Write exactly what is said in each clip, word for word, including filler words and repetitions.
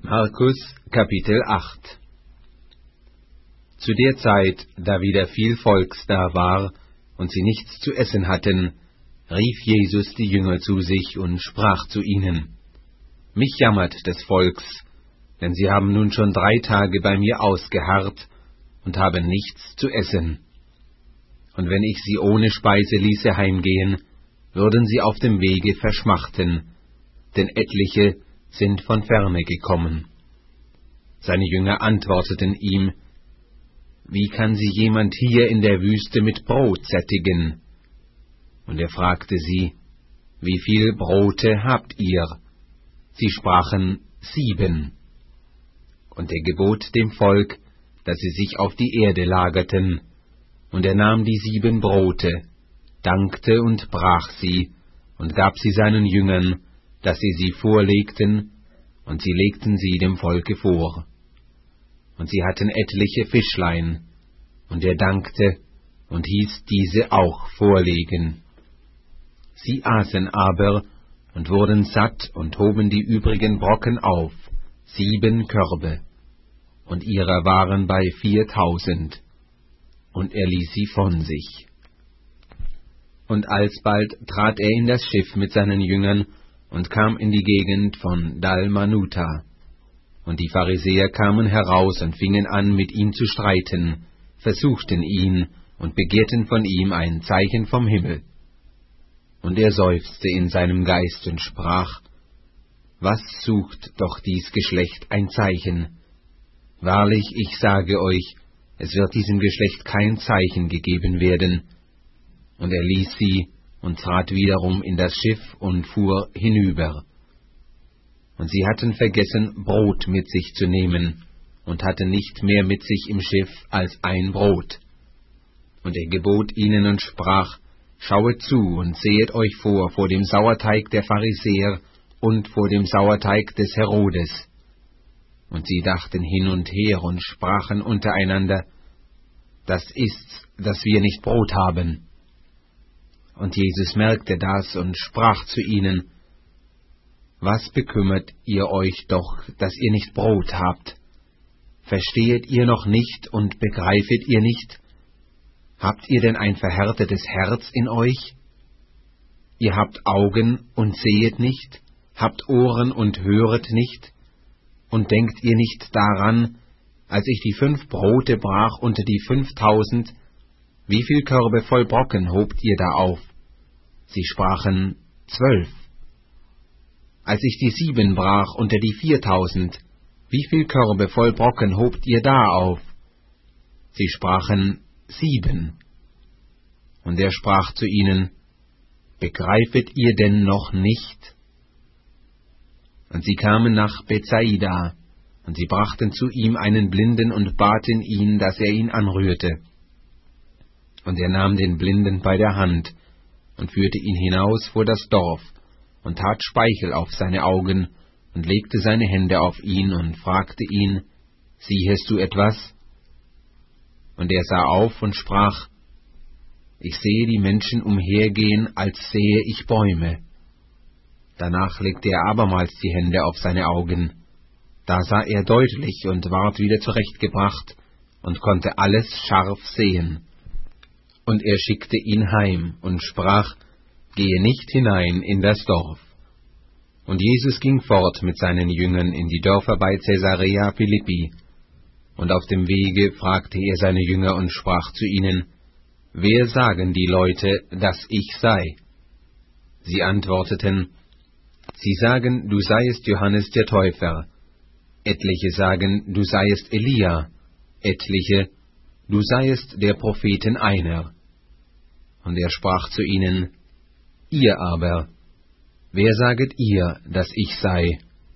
Markus Kapitel acht. Zu der Zeit, da wieder viel Volks da war und sie nichts zu essen hatten, rief Jesus die Jünger zu sich und sprach zu ihnen: Mich jammert des Volks, denn sie haben nun schon drei Tage bei mir ausgeharrt und haben nichts zu essen. Und wenn ich sie ohne Speise ließe heimgehen, würden sie auf dem Wege verschmachten, denn etliche sind von ferne gekommen. Seine Jünger antworteten ihm: Wie kann sie jemand hier in der Wüste mit Brot sättigen? Und er fragte sie: Wie viel Brote habt ihr? Sie sprachen: Sieben. Und er gebot dem Volk, dass sie sich auf die Erde lagerten. Und er nahm die sieben Brote, dankte und brach sie, und gab sie seinen Jüngern, dass sie sie vorlegten, und sie legten sie dem Volke vor. Und sie hatten etliche Fischlein, und er dankte und hieß diese auch vorlegen. Sie aßen aber und wurden satt und hoben die übrigen Brocken auf, sieben Körbe, und ihrer waren bei viertausend, und er ließ sie von sich. Und alsbald trat er in das Schiff mit seinen Jüngern und kam in die Gegend von Dalmanuta. Und die Pharisäer kamen heraus und fingen an, mit ihm zu streiten, versuchten ihn und begehrten von ihm ein Zeichen vom Himmel. Und er seufzte in seinem Geist und sprach: Was sucht doch dies Geschlecht ein Zeichen? Wahrlich, ich sage euch, es wird diesem Geschlecht kein Zeichen gegeben werden. Und er ließ sie und trat wiederum in das Schiff und fuhr hinüber. Und sie hatten vergessen, Brot mit sich zu nehmen, und hatten nicht mehr mit sich im Schiff als ein Brot. Und er gebot ihnen und sprach: Schauet zu und sehet euch vor vor dem Sauerteig der Pharisäer und vor dem Sauerteig des Herodes. Und sie dachten hin und her und sprachen untereinander: Das ist's, dass wir nicht Brot haben. Und Jesus merkte das und sprach zu ihnen: Was bekümmert ihr euch doch, dass ihr nicht Brot habt? Verstehet ihr noch nicht und begreifet ihr nicht? Habt ihr denn ein verhärtetes Herz in euch? Ihr habt Augen und sehet nicht, habt Ohren und höret nicht? Und denkt ihr nicht daran, als ich die fünf Brote brach unter die fünftausend, wie viel Körbe voll Brocken hobt ihr da auf? Sie sprachen: Zwölf. Als ich die sieben brach unter die viertausend, wie viel Körbe voll Brocken hobt ihr da auf? Sie sprachen: Sieben. Und er sprach zu ihnen: Begreifet ihr denn noch nicht? Und sie kamen nach Bethsaida, und sie brachten zu ihm einen Blinden und baten ihn, dass er ihn anrührte. Und er nahm den Blinden bei der Hand und führte ihn hinaus vor das Dorf und tat Speichel auf seine Augen und legte seine Hände auf ihn und fragte ihn: Siehest du etwas? Und er sah auf und sprach: Ich sehe die Menschen umhergehen, als sehe ich Bäume. Danach legte er abermals die Hände auf seine Augen. Da sah er deutlich und ward wieder zurechtgebracht und konnte alles scharf sehen. Und er schickte ihn heim und sprach: Gehe nicht hinein in das Dorf. Und Jesus ging fort mit seinen Jüngern in die Dörfer bei Caesarea Philippi. Und auf dem Wege fragte er seine Jünger und sprach zu ihnen: Wer sagen die Leute, dass ich sei? Sie antworteten: Sie sagen, du seiest Johannes der Täufer. Etliche sagen, du seiest Elia. Etliche, du seiest der Propheten einer. Und er sprach zu ihnen: Ihr aber, wer saget ihr, dass ich sei?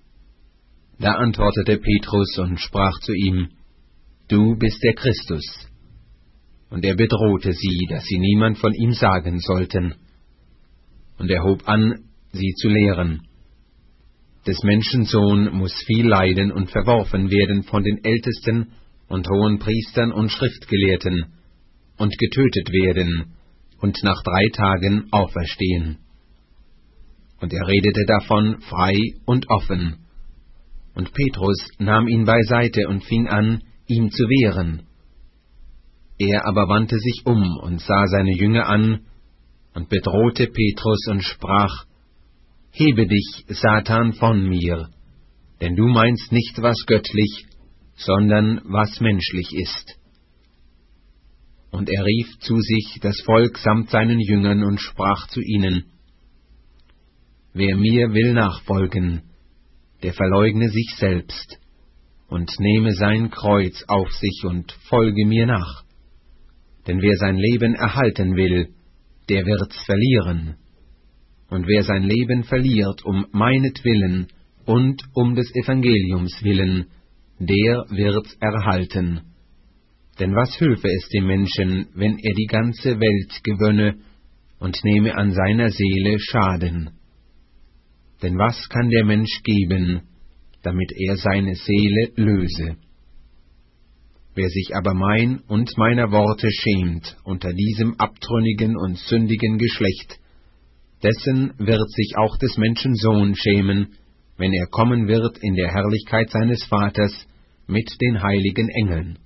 Da antwortete Petrus und sprach zu ihm: Du bist der Christus. Und er bedrohte sie, dass sie niemand von ihm sagen sollten. Und er hob an, sie zu lehren: Des Menschen Sohn muß viel leiden und verworfen werden von den Ältesten und hohen Priestern und Schriftgelehrten und getötet werden und nach drei Tagen auferstehen. Und er redete davon frei und offen. Und Petrus nahm ihn beiseite und fing an, ihm zu wehren. Er aber wandte sich um und sah seine Jünger an und bedrohte Petrus und sprach: Hebe dich, Satan, von mir, denn du meinst nicht, was göttlich, sondern was menschlich ist. Und er rief zu sich das Volk samt seinen Jüngern und sprach zu ihnen: Wer mir will nachfolgen, der verleugne sich selbst und nehme sein Kreuz auf sich und folge mir nach. Denn wer sein Leben erhalten will, der wird's verlieren. Und wer sein Leben verliert um meinetwillen und um des Evangeliums willen, der wird's erhalten. Denn was hülfe es dem Menschen, wenn er die ganze Welt gewönne und nehme an seiner Seele Schaden? Denn was kann der Mensch geben, damit er seine Seele löse? Wer sich aber mein und meiner Worte schämt unter diesem abtrünnigen und sündigen Geschlecht, dessen wird sich auch des Menschen Sohn schämen, wenn er kommen wird in der Herrlichkeit seines Vaters mit den heiligen Engeln.